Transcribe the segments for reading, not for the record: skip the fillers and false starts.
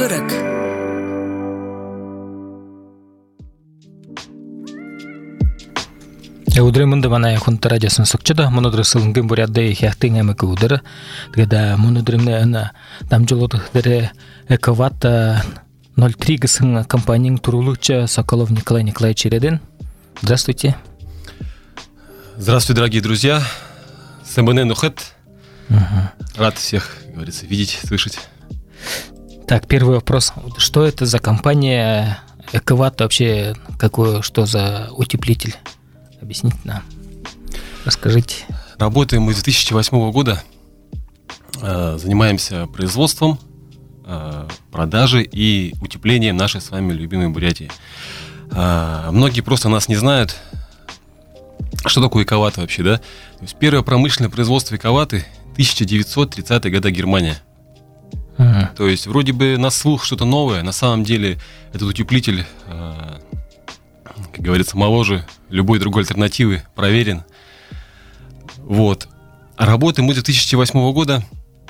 40. Удремунда мана хунта радиосын сукчада монодр сылынгын бурядда хяхтын эмек удара. Тогда монодремне на дамжолотых дере Экавата 03 гысын компанияның турулуча Соколов Николай Николаевич Чередин. Здравствуйте. Здравствуйте, дорогие друзья. СМН Нухет. Рад всех, как говорится, видеть, слышать. Так, первый вопрос. Что это за компания Экавата вообще? Что за утеплитель? Объясните нам. Расскажите. Работаем мы с 2008 года. Занимаемся производством, продажей и утеплением нашей с вами любимой Бурятии. Многие просто нас не знают. Что такое Экавата вообще, да? То есть первое промышленное производство Экаваты 1930-е годы Германия. То есть вроде бы на слух что-то новое, на самом деле этот утеплитель, как говорится, моложе любой другой альтернативы, проверен. Вот. А работаем мы с 2008 года.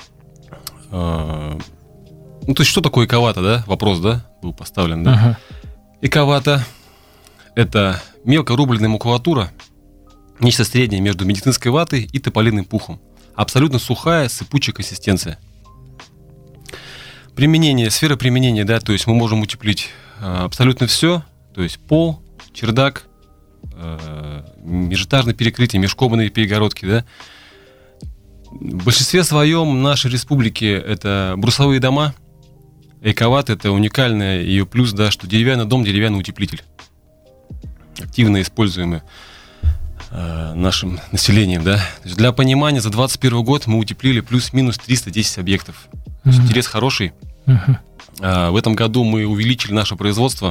То есть что такое Экавата, да? Вопрос, да, был поставлен, да? Экавата – это мелкорубленная макулатура, нечто среднее между медицинской ватой и тополиным пухом. Абсолютно сухая, сыпучая консистенция. Применение, сфера применения, да, то есть мы можем утеплить абсолютно все, то есть пол, чердак, межэтажное перекрытие, межкомнатные перегородки, да. В большинстве своем в нашей республике это брусовые дома. Экавата — это уникальный ее плюс, да, что деревянный дом, деревянный утеплитель, активно используемый нашим населением, да. То есть для понимания, за 2021 год мы утеплили плюс-минус 310 объектов. То есть интерес хороший. В этом году мы увеличили наше производство.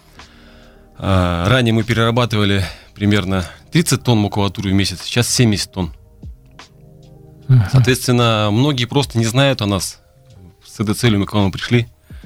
Ранее мы перерабатывали примерно 30 тонн макулатуры в месяц, сейчас 70 тонн. Соответственно, многие просто не знают о нас. С этой целью мы к вам пришли.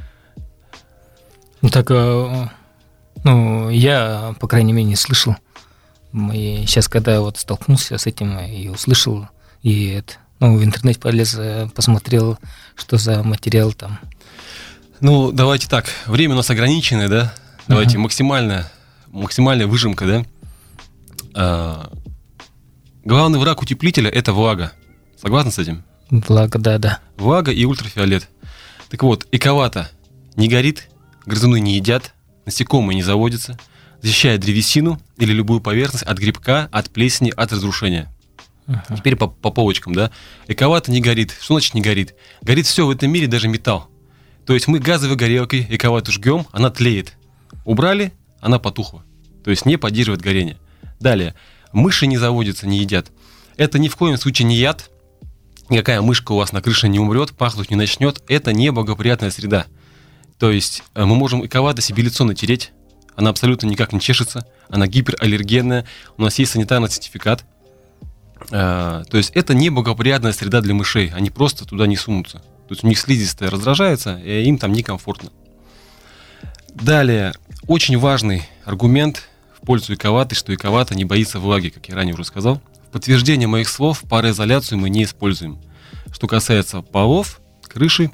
Я, по крайней мере, не слышал. И сейчас, когда вот столкнулся с этим и услышал, и в интернете полез, посмотрел, что за материал там. Давайте так. Время у нас ограниченное, да? Давайте максимальная выжимка, да? Главный враг утеплителя – это влага. Согласны с этим? Влага, да. Влага и ультрафиолет. Так вот, Экавата не горит, грызуны не едят, насекомые не заводятся, защищает древесину или любую поверхность от грибка, от плесени, от разрушения. Теперь по полочкам, да? Экавата не горит. Что значит не горит? Горит все в этом мире, даже металл. То есть мы газовой горелкой Экавату жгем, она тлеет. Убрали, она потухла. То есть не поддерживает горение. Далее. Мыши не заводятся, не едят. Это ни в коем случае не яд. Никакая мышка у вас на крыше не умрет, пахнуть не начнет. Это не благоприятная среда. То есть мы можем Экавата себе лицо натереть. Она абсолютно никак не чешется. Она гипераллергенная. У нас есть санитарный сертификат. То есть это не благоприятная среда для мышей. Они просто туда не сунутся. То есть у них слизистая раздражается, и им там некомфортно. Далее, очень важный аргумент в пользу Экаваты, что Экавата не боится влаги, как я ранее уже сказал. В подтверждение моих слов, пароизоляцию мы не используем. Что касается полов, крыши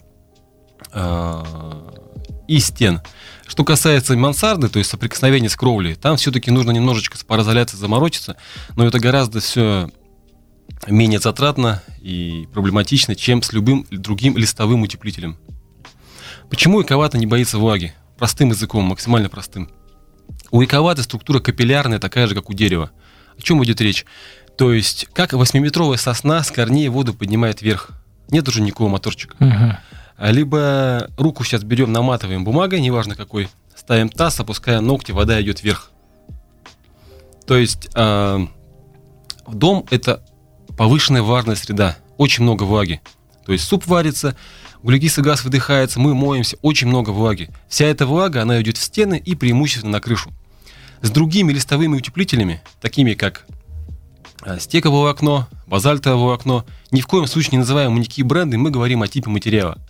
и стен. Что касается мансарды, то есть соприкосновения с кровлей, там все-таки нужно немножечко с пароизоляцией заморочиться, но это гораздо все менее затратно и проблематично, чем с любым другим листовым утеплителем. Почему Экавата не боится влаги? Простым языком, максимально простым. У Экаваты структура капиллярная, такая же, как у дерева. О чем идет речь? То есть, как 8-метровая сосна с корней воду поднимает вверх. Нет уже никакого моторчика. Либо руку сейчас берем, наматываем бумагой, неважно какой, ставим таз, опускаем ногти, вода идет вверх. То есть, дом – это повышенная влажная среда, очень много влаги. То есть суп варится, углекислый газ выдыхается, мы моемся, очень много влаги. Вся эта влага, она идет в стены и преимущественно на крышу. С другими листовыми утеплителями, такими как стековое волокно, базальтовое волокно, ни в коем случае не называем никакие бренды, мы говорим о типе материала.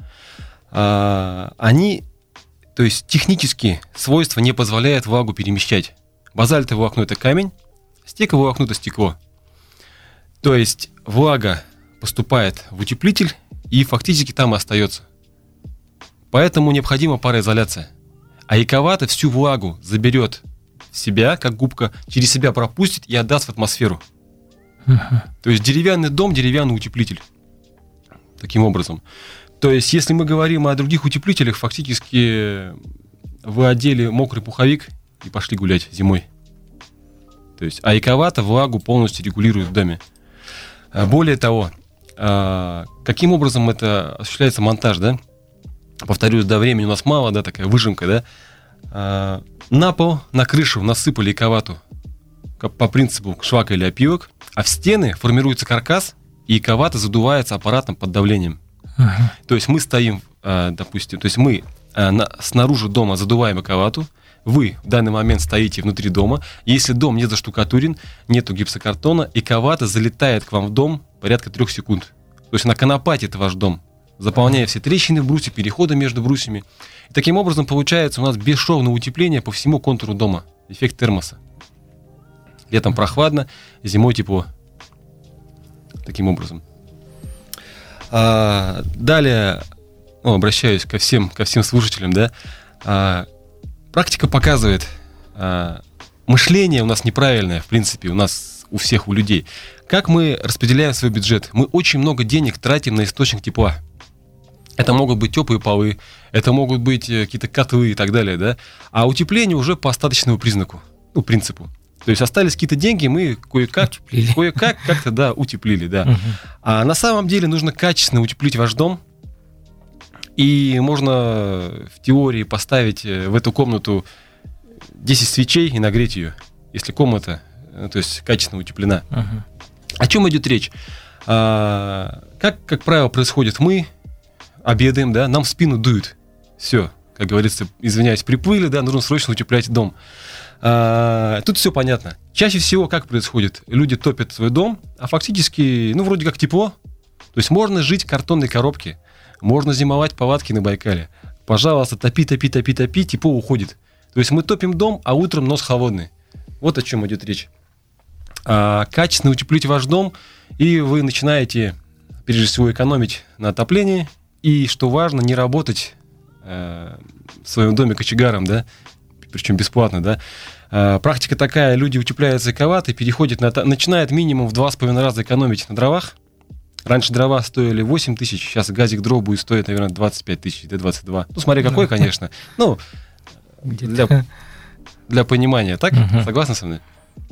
Они, то есть технически свойства не позволяют влагу перемещать. Базальтовое волокно – это камень, стековое волокно – это стекло. То есть влага поступает в утеплитель и фактически там и остается. Поэтому необходима пароизоляция. А эковата всю влагу заберет в себя, как губка, через себя пропустит и отдаст в атмосферу. То есть деревянный дом, деревянный утеплитель. Таким образом. То есть, если мы говорим о других утеплителях, фактически вы одели мокрый пуховик и пошли гулять зимой. То есть, а эковата влагу полностью регулирует в доме. Более того, каким образом это осуществляется монтаж, да? Повторюсь, до времени у нас мало, да, такая выжимка, да? На пол, на крышу насыпали эковату по принципу швака или опилок, а в стены формируется каркас, и эковата задувается аппаратом под давлением. То есть мы стоим, допустим, то есть мы снаружи дома задуваем эковату, вы в данный момент стоите внутри дома, если дом не заштукатурен, нету гипсокартона, эковата залетает к вам в дом порядка 3 секунд. То есть она конопатит ваш дом, заполняя все трещины в брусе, переходы между брусьями. И таким образом получается у нас бесшовное утепление по всему контуру дома. Эффект термоса. Летом прохладно, зимой тепло. Таким образом. Далее, обращаюсь ко всем слушателям, да. Практика показывает, мышление у нас неправильное, в принципе, у всех, у людей. Как мы распределяем свой бюджет? Мы очень много денег тратим на источник тепла. Это могут быть теплые полы, это могут быть какие-то котлы и так далее, да. А утепление уже по остаточному признаку, принципу. То есть остались какие-то деньги, мы кое-как как-то, да, утеплили, да. А на самом деле нужно качественно утеплить ваш дом. И можно в теории поставить в эту комнату 10 свечей и нагреть ее, если комната, то есть качественно утеплена. О чем идет речь? Как правило, происходит, мы обедаем, да, нам в спину дует. Все, как говорится, извиняюсь, приплыли, да, нужно срочно утеплять дом. Тут все понятно. Чаще всего как происходит? Люди топят свой дом, а фактически, вроде как тепло. То есть можно жить в картонной коробке. Можно зимовать в палатке на Байкале. Пожалуйста, топи, тепло уходит. То есть мы топим дом, а утром нос холодный. Вот о чем идет речь. Качественно утеплить ваш дом, и вы начинаете, прежде всего, экономить на отоплении. И, что важно, не работать в своем доме кочегаром, да, причем бесплатно, да. Практика такая, люди утепляются эковатой, начинают минимум в 2,5 раза экономить на дровах. Раньше дрова стоили 8 тысяч, сейчас газик дров будет стоить, наверное, 25 тысяч, 22. Смотри, какой, конечно. Для понимания, так? Согласны со мной?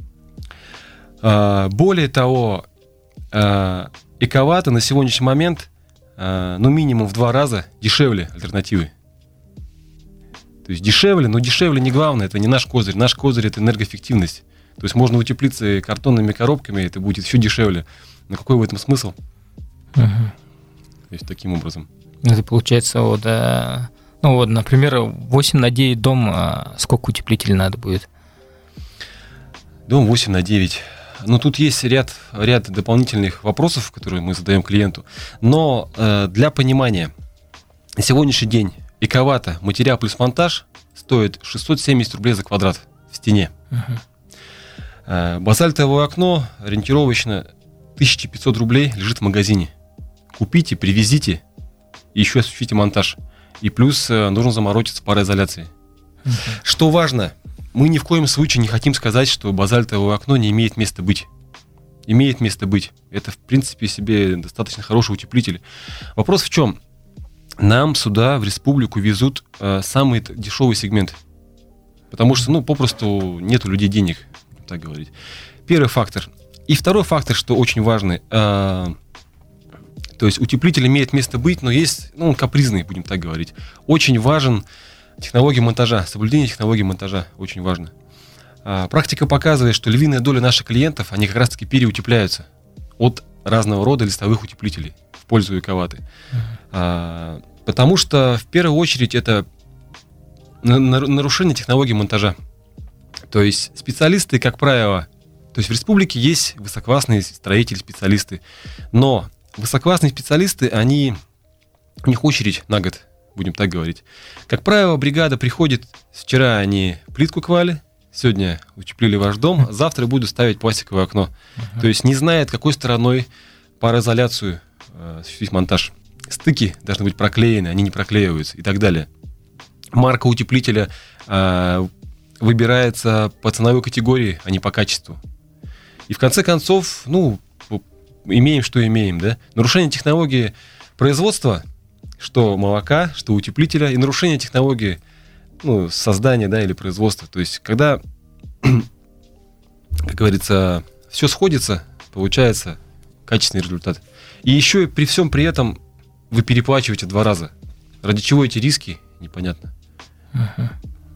Более того, эковата на сегодняшний момент, минимум в 2 раза дешевле альтернативы. То есть дешевле, но дешевле не главное, это не наш козырь. Наш козырь — это энергоэффективность. То есть можно утеплиться картонными коробками, это будет еще дешевле. Но какой в этом смысл? То есть таким образом. Это получается, например, 8 на 9 дом, сколько утеплителей надо будет? Дом 8 на 9. Тут есть ряд дополнительных вопросов, которые мы задаем клиенту. Но для понимания, на сегодняшний день эковата, материал плюс монтаж, стоит 670 рублей за квадрат в стене. Базальтовое окно ориентировочно 1500 рублей лежит в магазине. Купите, привезите, и еще осуществите монтаж. И плюс нужно заморочиться пароизоляцией. Что важно, мы ни в коем случае не хотим сказать, что базальтовое окно не имеет места быть. Имеет место быть. Это, в принципе, себе достаточно хороший утеплитель. Вопрос в чем? Нам сюда, в республику, везут самый дешевый сегмент. Потому что, попросту нет у людей денег, так говорить. Первый фактор. И второй фактор, что очень важный. То есть утеплитель имеет место быть, но есть, он капризный, будем так говорить. Очень важен технология монтажа, соблюдение технологии монтажа очень важно. Практика показывает, что львиная доля наших клиентов, они как раз-таки переутепляются от разного рода листовых утеплителей в пользу эковаты. Потому что в первую очередь это нарушение технологии монтажа. То есть специалисты, как правило, то есть в республике есть высококлассные строители, специалисты, но высококлассные специалисты, у них очередь на год, будем так говорить. Как правило, бригада приходит, вчера они плитку клали, сегодня утеплили ваш дом, завтра будут ставить пластиковое окно. То есть не знает, какой стороной пароизоляцию осуществить монтаж. стыки должны быть проклеены, они не проклеиваются и так далее. Марка утеплителя выбирается по ценовой категории, а не по качеству. И в конце концов, имеем, что имеем, да? Нарушение технологии производства, что молока, что утеплителя, и нарушение технологии создания, да, или производства. То есть, когда, как говорится, все сходится, получается качественный результат. И еще при всем при этом вы переплачиваете 2 раза. Ради чего эти риски, непонятно. Угу.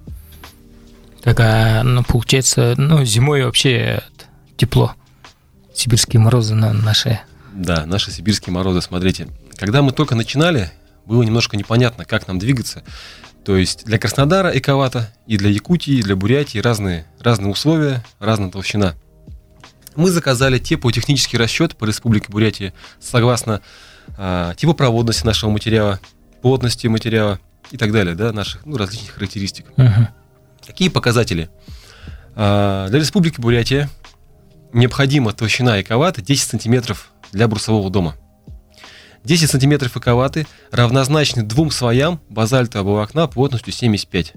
Так, получается, зимой вообще тепло. Сибирские морозы наши. Да, наши сибирские морозы, смотрите. Когда мы только начинали, было немножко непонятно, как нам двигаться. То есть для Краснодара эковато, и для Якутии, и для Бурятии разные условия, разная толщина. Мы заказали теплотехнический расчет по Республике Бурятия согласно теплопроводности нашего материала, плотности материала и так далее, да, наших различных характеристик. Угу. Какие показатели? Для Республики Бурятия необходима толщина эковаты 10 сантиметров для брусового дома. 10 сантиметров эковаты равнозначны 2 слоям базальтового волокна плотностью 75.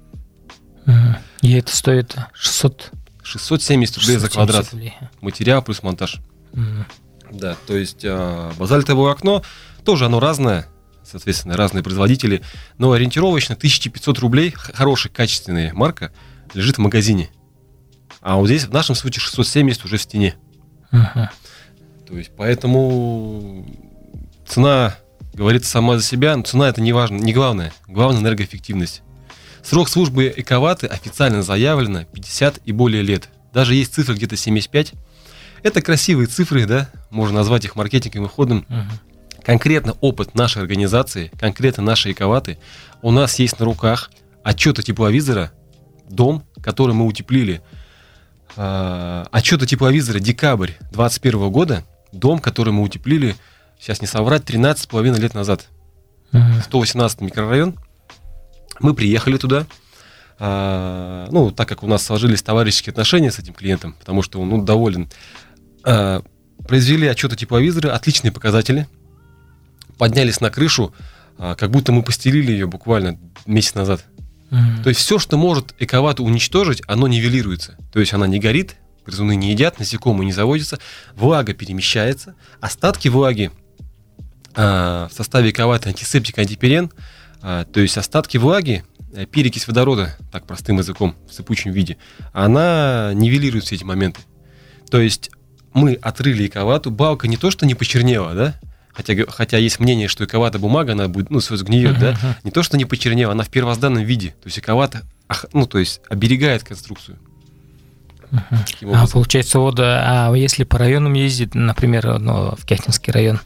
И это стоит 670 рублей за квадрат. Материал плюс монтаж. Да, то есть базальтовое волокно тоже оно разное, соответственно, разные производители, но ориентировочно 1500 рублей, хорошая, качественная марка, лежит в магазине. А вот здесь в нашем случае 670 уже в стене. То есть поэтому цена говорит сама за себя, но цена это не важно, не главное. Главное энергоэффективность. Срок службы эковаты официально заявлено 50 и более лет. Даже есть цифры где-то 75. Это красивые цифры, да, можно назвать их маркетинговым ходом. Конкретно опыт нашей организации, конкретно нашей эковаты, у нас есть на руках отчеты тепловизора, дом, который мы утеплили. Отчеты тепловизора декабрь 2021 года, дом, который мы утеплили, сейчас не соврать, 13,5 лет назад. 118 микрорайон. Мы приехали туда. Так как у нас сложились товарищеские отношения с этим клиентом, потому что он доволен, произвели отчеты тепловизора, отличные показатели, поднялись на крышу, как будто мы постелили ее буквально месяц назад. То есть все, что может эковату уничтожить, оно нивелируется. То есть она не горит, грызуны не едят, насекомые не заводятся, влага перемещается, остатки влаги в составе эковаты антисептик, антипирен, то есть остатки влаги, перекись водорода, так простым языком, в сыпучем виде, она нивелирует все эти моменты. То есть мы отрыли эковату, балка не то, что не почернела, да, хотя есть мнение, что эковата бумага, она будет, сгниет, да, не то, что не почернела, она в первозданном виде, то есть эковата, оберегает конструкцию. Получается, если по районам ездить, например, в Кяхтинский район?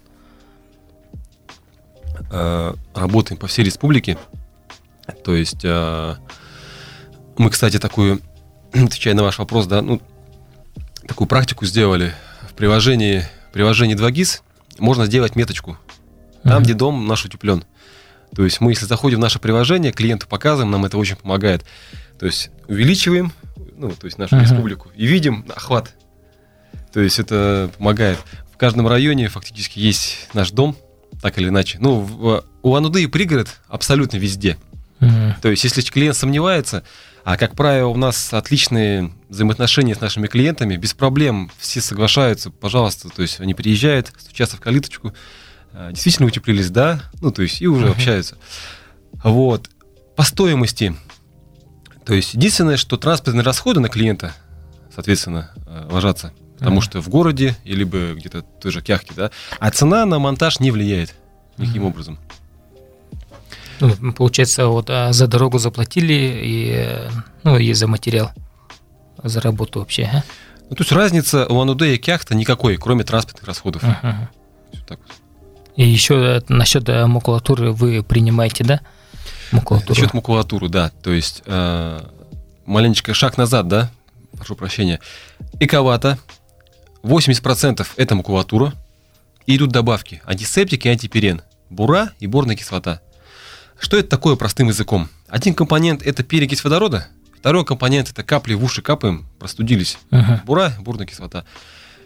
Работаем по всей республике. То есть мы, кстати, отвечая на ваш вопрос, да, такую практику сделали. В приложении 2GIS можно сделать меточку там, где дом наш утеплен. То есть мы, если заходим в наше приложение, клиенту показываем, нам это очень помогает. То есть увеличиваем, нашу республику и видим охват. То есть это помогает. В каждом районе фактически есть наш дом, так или иначе. У Ануды и пригород абсолютно везде. То есть, если клиент сомневается, а как правило, у нас отличные взаимоотношения с нашими клиентами, без проблем все соглашаются, пожалуйста, то есть они приезжают, стучатся в калиточку, действительно утеплились, да, и уже общаются. Вот. По стоимости, то есть единственное, что транспортные расходы на клиента, соответственно, ложатся, потому что в городе, либо где-то в той же Кяхте, да, а цена на монтаж не влияет никаким образом. Получается, за дорогу заплатили и за материал, за работу вообще. То есть разница у Ануды и Кяхта никакой, кроме транспортных расходов. Все так вот. И еще насчет макулатуры вы принимаете, да? Макулатуру. Насчет макулатуры, да. То есть маленечко шаг назад, да? Прошу прощения. Эковата, 80% это макулатура. И идут добавки: антисептик и антипирен, бура и борная кислота. Что это такое простым языком? Один компонент – это перекись водорода, второй компонент – это капли в уши капаем, простудились. Бура, бурная кислота.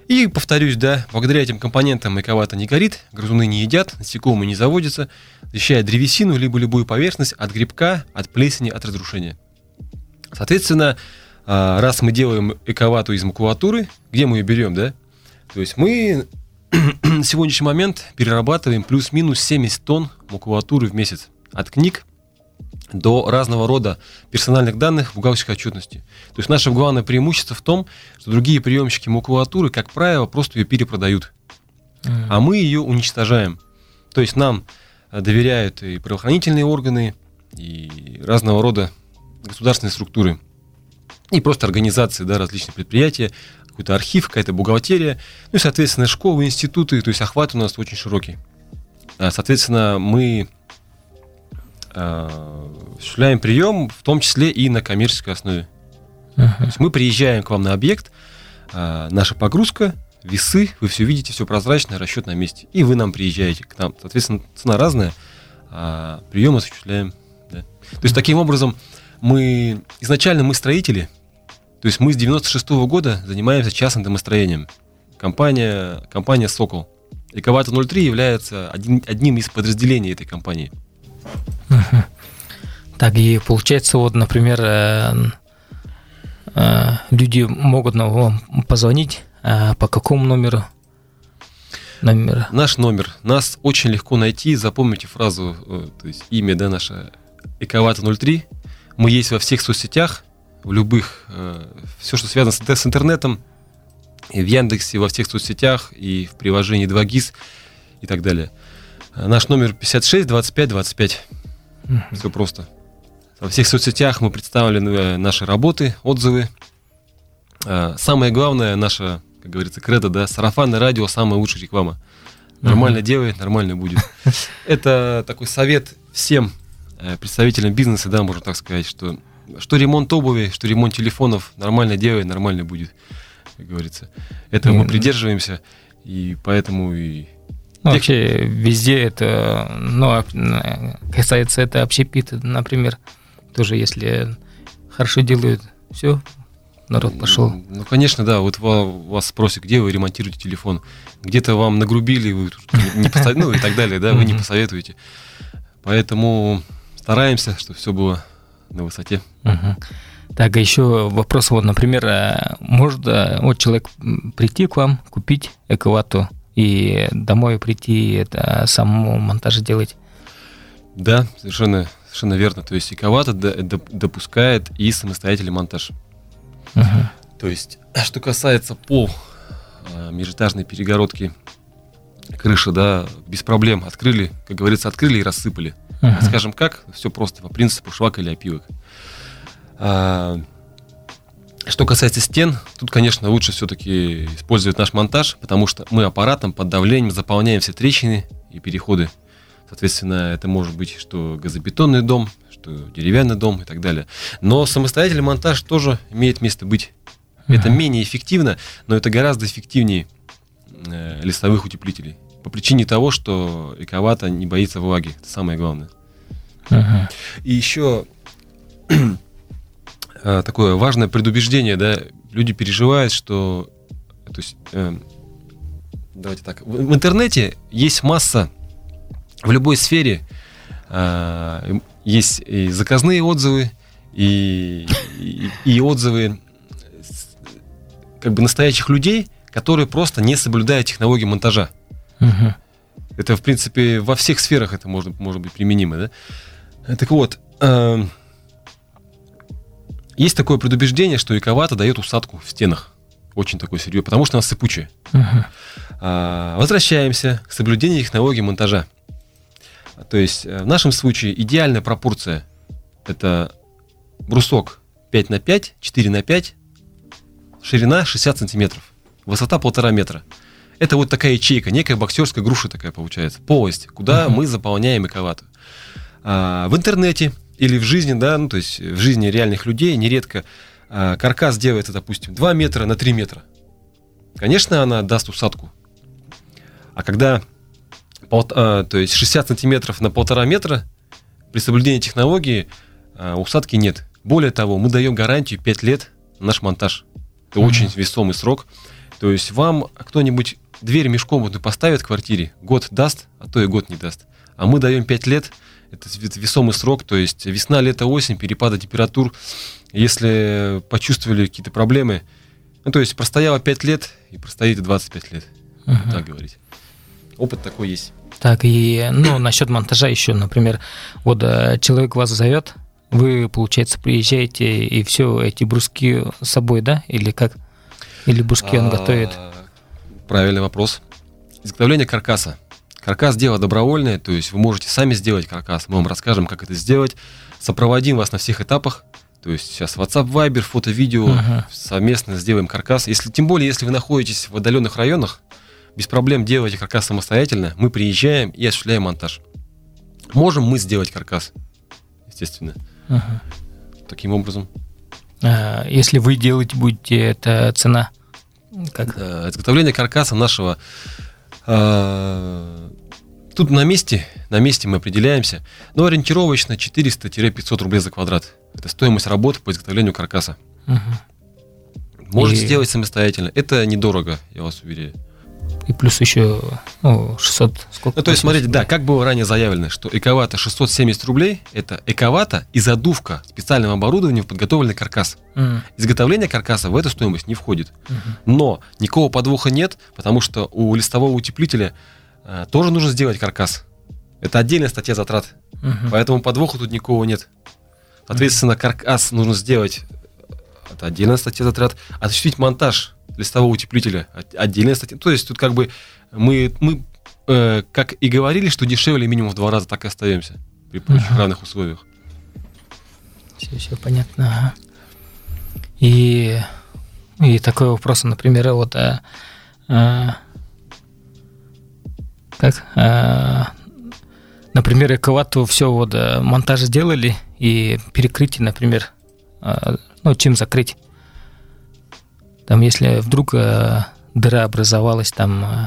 И повторюсь, да, благодаря этим компонентам эковата не горит, грызуны не едят, насекомые не заводятся, защищает древесину либо любую поверхность от грибка, от плесени, от разрушения. Соответственно, раз мы делаем эковату из макулатуры, где мы ее берем, да? То есть мы на сегодняшний момент перерабатываем плюс-минус 70 тонн макулатуры в месяц. От книг до разного рода персональных данных в бухгалтерской отчетности. То есть наше главное преимущество в том, что другие приемщики макулатуры, как правило, просто ее перепродают. А мы ее уничтожаем. То есть нам доверяют и правоохранительные органы, и разного рода государственные структуры, и просто организации, да, различные предприятия, какой-то архив, какая-то бухгалтерия, ну и, соответственно, школы, институты, то есть охват у нас очень широкий. Соответственно, мы осуществляем прием, в том числе и на коммерческой основе. То есть мы приезжаем к вам на объект, наша погрузка, весы, вы все видите, все прозрачно, расчет на месте. И вы нам приезжаете к нам. Соответственно, цена разная, прием осуществляем. Да. То есть таким образом изначально мы строители, то есть мы с 96-го года занимаемся частным домостроением. Компания «Сокол». Эковата 03 является одним из подразделений этой компании. Так, и получается, вот, например, люди могут вам позвонить, по какому номеру? Наш номер. Нас очень легко найти, запомните фразу, то есть имя, да, наше Эковата 03. Мы есть во всех соцсетях, в любых, все, что связано с интернетом, и в Яндексе, во всех соцсетях, и в приложении 2GIS и так далее. Наш номер 56 25 25. Все просто. Во всех соцсетях мы представлены наши работы, отзывы. Самое главное, наша, как говорится, кредо, да, сарафанное радио, самая лучшая реклама. Нормально делай, нормально будет. Это такой совет всем представителям бизнеса, да, можно так сказать, что ремонт обуви, что ремонт телефонов, нормально делай, нормально будет, как говорится. Этого мы придерживаемся, и поэтому и... вообще везде это, касается это общепит, например, тоже если хорошо делают, все, народ пошел. Ну, конечно, да, вот вас спросят, где вы ремонтируете телефон, где-то вам нагрубили, вы не посоветуете, и так далее, да, вы не посоветуете. Поэтому стараемся, чтобы все было на высоте. Так, а еще вопрос, вот, например, может вот человек прийти к вам, купить эковату, и домой прийти, это самому монтаж делать? Да, совершенно верно. То есть эковата допускает и самостоятельный монтаж. То есть, что касается межэтажной перегородки крыши, да, без проблем открыли, как говорится, открыли и рассыпали. Скажем как, все просто, по принципу швак или опилок. Что касается стен, тут, конечно, лучше все-таки использовать наш монтаж, потому что мы аппаратом под давлением заполняем все трещины и переходы. Соответственно, это может быть что газобетонный дом, что деревянный дом и так далее. Но самостоятельный монтаж тоже имеет место быть. Это менее эффективно, но это гораздо эффективнее листовых утеплителей. По причине того, что эковата не боится влаги. Это самое главное. И еще... такое важное предубеждение, да, люди переживают, что, то есть, давайте так, в интернете есть масса, в любой сфере есть и заказные отзывы, и отзывы как бы настоящих людей, которые просто не соблюдают технологию монтажа. Это, в принципе, во всех сферах это может быть применимо, да. Так вот, есть такое предубеждение, что эковата дает усадку в стенах. Очень такой серьезный, потому что она сыпучая. Возвращаемся к соблюдению технологии монтажа. То есть в нашем случае идеальная пропорция – это брусок 5х5, 4х5, ширина 60 сантиметров, высота 1,5 метра. Это вот такая ячейка, некая боксерская груша такая получается, полость, куда мы заполняем эковату. В интернете или в жизни, да, ну, то есть в жизни реальных людей нередко каркас делается, допустим, 2 метра на 3 метра. Конечно, она даст усадку. А когда то есть 60 сантиметров на 1,5 метра, при соблюдении технологии усадки нет. Более того, мы даем гарантию 5 лет на наш монтаж. Это очень весомый срок. То есть вам кто-нибудь дверь мешком вот поставит в квартире, год даст, а то и год не даст. А мы даем 5 лет, это весомый срок, то есть весна, лето, осень, перепады температур. Если почувствовали какие-то проблемы, ну, то есть простояло 5 лет и простоит 25 лет, так говорить. Опыт такой есть. Так, и насчет монтажа еще, например, вот человек вас зовет, вы, получается, приезжаете, и все эти бруски с собой, да? Или как? Или бруски он готовит? Правильный вопрос. Изготовление каркаса. Каркас – дело добровольное, то есть вы можете сами сделать каркас. Мы вам расскажем, как это сделать. Сопроводим вас на всех этапах. То есть сейчас WhatsApp, Viber, фото, видео. Совместно сделаем каркас. Тем более, если вы находитесь в отдаленных районах, без проблем делайте каркас самостоятельно. Мы приезжаем и осуществляем монтаж. Можем мы сделать каркас, естественно. Таким образом. Если вы делать будете, это цена? Как? Изготовление каркаса нашего... Тут на месте мы определяемся, но ориентировочно 400-500 рублей за квадрат. Это стоимость работы по изготовлению каркаса. Можете сделать самостоятельно. Это недорого, я вас уверяю. И плюс еще 600. Сколько? То есть, смотрите, да, как было ранее заявлено, что эковата 670 рублей, это эковата и задувка специальным оборудованием в подготовленный каркас. Изготовление каркаса в эту стоимость не входит. Но никакого подвоха нет, потому что у листового утеплителя тоже нужно сделать каркас. Это отдельная статья затрат. Поэтому подвоха тут никакого нет. Соответственно, каркас нужно сделать. Это отдельная статья затрат. Осуществить монтаж листового утеплителя отдельная статья. То есть тут как бы мы как и говорили, что дешевле минимум в 2 раза, так и остаемся при прочих равных условиях. Все понятно. И такой вопрос, например, вот например, эковату все вот монтаж сделали и перекрытие, например, чем закрыть? Там, если вдруг дыра образовалась, там...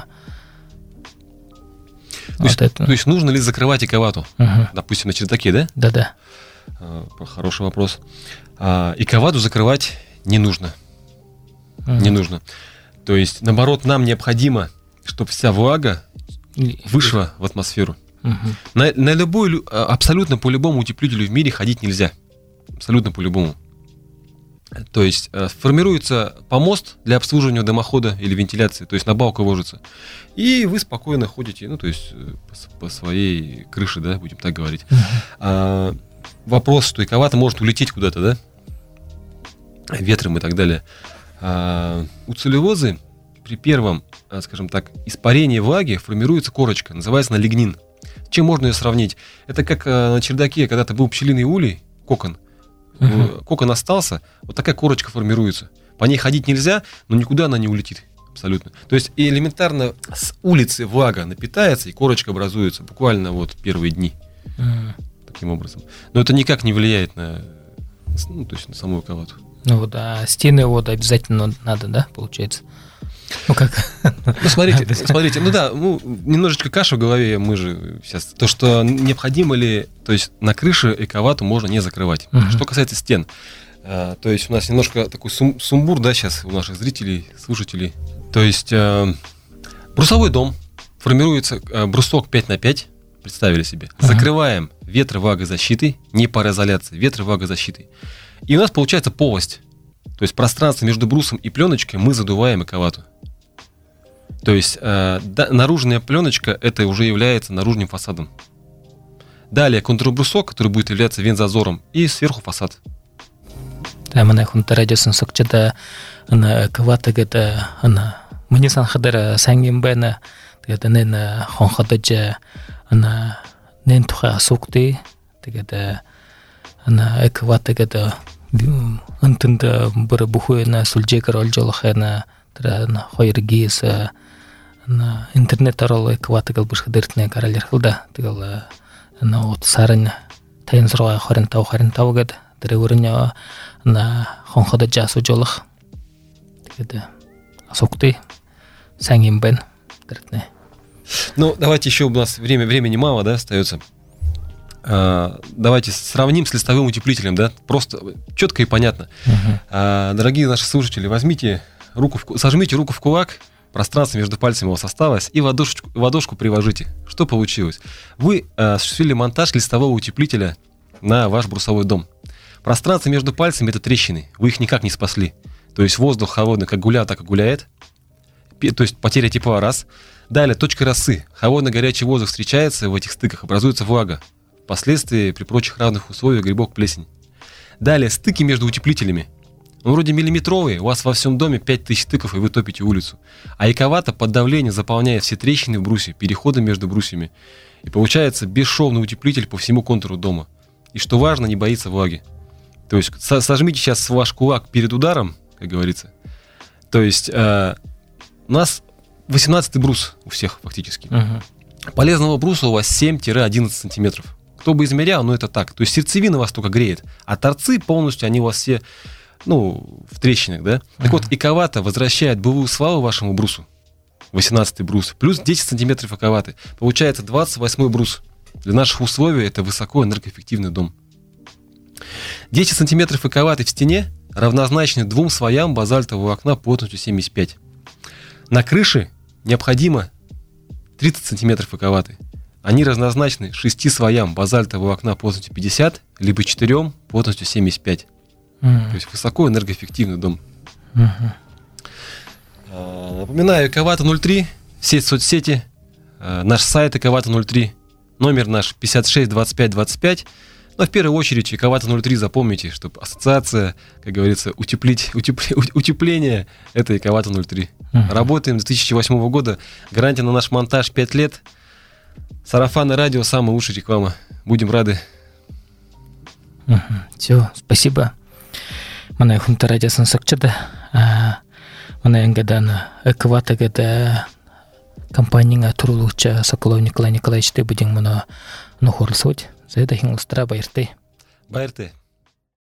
То есть нужно ли закрывать эковату? Допустим, на чердаке, да? Да. Хороший вопрос. Эковату закрывать не нужно. Не нужно. То есть, наоборот, нам необходимо, чтобы вся влага вышла в атмосферу. На любой, абсолютно по любому утеплителю в мире ходить нельзя. Абсолютно по любому. То есть формируется помост для обслуживания дымохода или вентиляции, то есть на балку ложится. И вы спокойно ходите, то есть по своей крыше, да, будем так говорить. Вопрос, что эковата может улететь куда-то, да, ветром и так далее. У целлюлозы при первом, скажем так, испарении влаги формируется корочка, называется она лигнин. С чем можно ее сравнить? Это как на чердаке когда-то был пчелиный улей, кокон. Кокон остался, вот такая корочка формируется. По ней ходить нельзя, но никуда она не улетит. Абсолютно. То есть элементарно с улицы влага напитается, и корочка образуется буквально вот первые дни. Таким образом. Но это никак не влияет на саму эковату. А стены обязательно надо, да, получается? Смотрите, немножечко каша в голове, мы же сейчас. То, что необходимо ли, то есть на крыше эковату можно не закрывать. Что касается стен, то есть у нас немножко такой сумбур, да, сейчас у наших зрителей, слушателей. То есть брусовой дом, формируется брусок 5х5, представили себе. Закрываем ветровлагозащитой, не пароизоляцией, ветровлагозащитой. И у нас получается полость. То есть пространство между брусом и пленочкой мы задуваем эковату. То есть наружная пленочка это уже является наружным фасадом. Далее контрбрусок, который будет являться вентзазором, и сверху фасад. Да, мына хунтарадиосын сокчада ана эковатагада ана мне санхадара сангимбена тегада нена хонхададжа ана нентуха сокты тегада ана эковатагада антында бір бухуена сулжекар олжолохена трана хойргиса на интернет аралы эковатагал бушхадыртне каралер хылда тегал на от сарын тайнсрога харентау гад древурня на хонхададжа сужолох тегада сокты сангимбен дыртне. Ну, давайте еще у нас времени мало, да, остается. Давайте сравним с листовым утеплителем, да, просто четко и понятно. Дорогие наши слушатели, возьмите сожмите руку в кулак, пространство между пальцами у вас осталось, и ладошку приложите. Что получилось? Вы осуществили монтаж листового утеплителя на ваш брусовой дом. Пространство между пальцами — это трещины, вы их никак не спасли. То есть воздух холодный как гулял, так и гуляет. То есть потеря тепла — раз. Далее точка росы. Холодный горячий воздух встречается в этих стыках, образуется влага. Впоследствии при прочих равных условиях грибок, плесень. Далее стыки между утеплителями. Он вроде миллиметровый, у вас во всем доме 5000 стыков, и вы топите улицу. А яковата под давлением заполняет все трещины в брусе, переходы между брусьями. И получается бесшовный утеплитель по всему контуру дома. И что важно, не боится влаги. То есть сожмите сейчас ваш кулак перед ударом, как говорится. То есть у нас 18-й брус у всех фактически. Полезного бруса у вас 7-11 сантиметров. Кто бы измерял, но это так. То есть сердцевина вас только греет, а торцы полностью, они у вас все, в трещинах, да? Так вот, яковата возвращает былую славу вашему брусу. 18-й брус. Плюс 10 сантиметров яковаты. Получается 28-й брус. Для наших условий это высоко энергоэффективный дом. 10 сантиметров яковаты в стене равнозначны 2 слоям базальтового окна плотностью 75. На крыше необходимо 30 сантиметров яковаты. Они равнозначны 6 слоям базальтового окна плотностью 50, либо 4 плотностью 75. То есть высоко энергоэффективный дом. Напоминаю, яковата 03, сеть соцсети, наш сайт яковата 03, номер наш 56 25 25. Но в первую очередь яковата 03 запомните, чтобы ассоциация, как говорится, утепление — это яковата 03. Работаем с 2008 года, гарантия на наш монтаж 5 лет. Сарафанное радио — самая лучшая реклама. Будем рады. Все, спасибо. Мана хунта радиосын сакчыда. Мана энгедан яковата геда компанияга турулуча Соколов Николай Николаевич ты будем мана нухорлсуть. За это хингустра байрты. Байрты.